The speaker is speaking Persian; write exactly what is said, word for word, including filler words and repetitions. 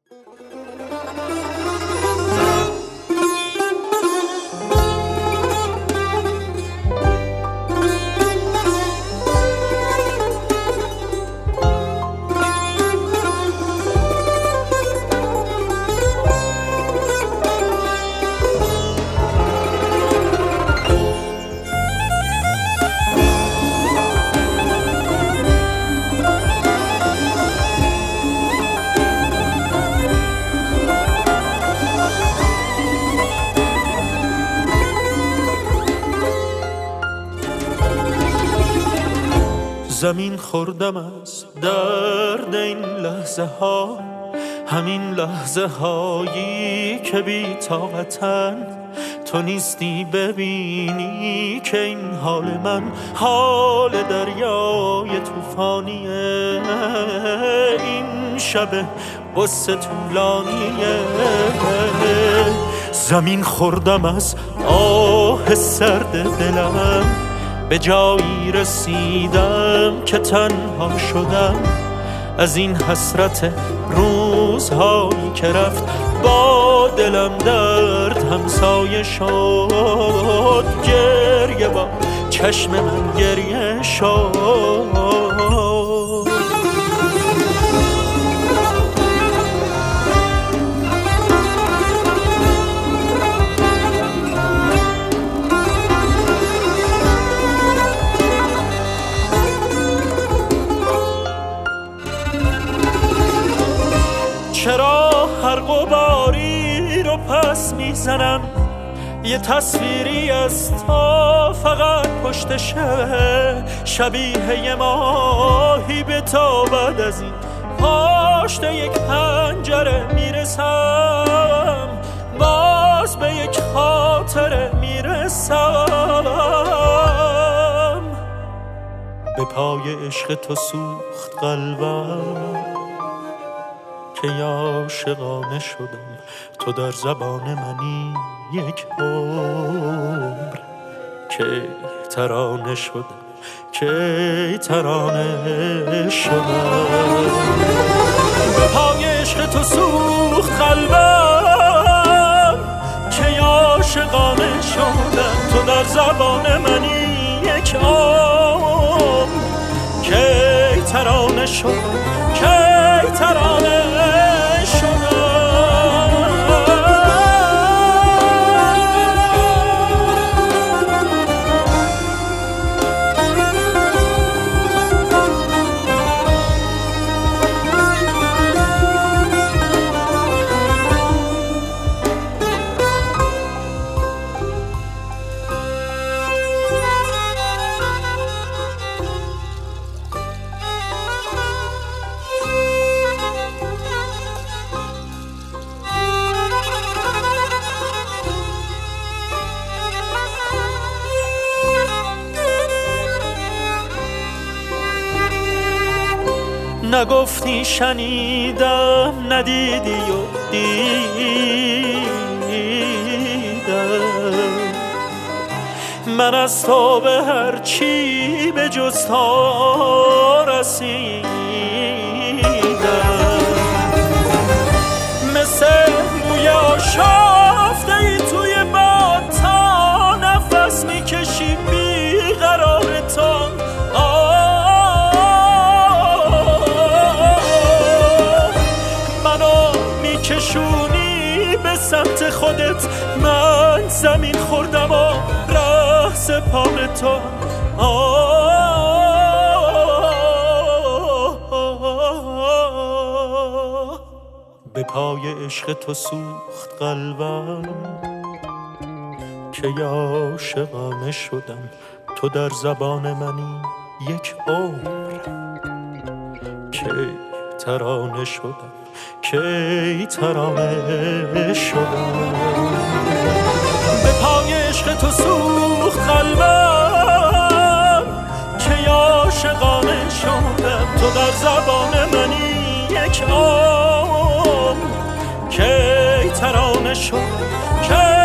زمین خوردم از درد این لحظه ها، همین لحظه هایی که بی طاقتن. تو نیستی ببینی که این حال من حال دریای طوفانیه. این شب قصه طولانیه. زمین خوردم از آه سرد دلم، به جایی رسیدم که تنها شدم از این حسرت روزهایی که رفت. با دلم درد همسایه شد، گریه با چشم من گریه شد. چرا هر غباری رو پس میزنم؟ یه تصویری از تو فقط پشت شبه، شبیه یه ماهی به تا بعد از این پشت یک پنجره میرسم، باز به یک خاطره میرسم. به پای عشق تو سوخت قلبم که عاشقانه شدم. تو در زبان منی یک عمر که ترانه شدم، که ترانه شدم. به پای عشق تو سوخت قلبم که عاشقانه شدم. تو در زبان منی یک عمر که ترانه شدم، که ترانه شدم. نگفتی شنیدم، ندیدی و دیدم. من از تو به هر چی به جز تو رسیدم. مثل موی آشفته ای توی باد، تا نفس میکشی بیقرار تو. کشونی به سمت خودت، من زمین خوردم و ره سپار تو. به پای عشق تو سوخت قلبم که عاشقانه شدم. تو در زبان منی یک عمر که ترانه شدم، که ترانه شدم. به پای عشق تو سوخت قلبم که عاشقانه شدم. تو در زبان منی یک عمر که ترانه شدم، که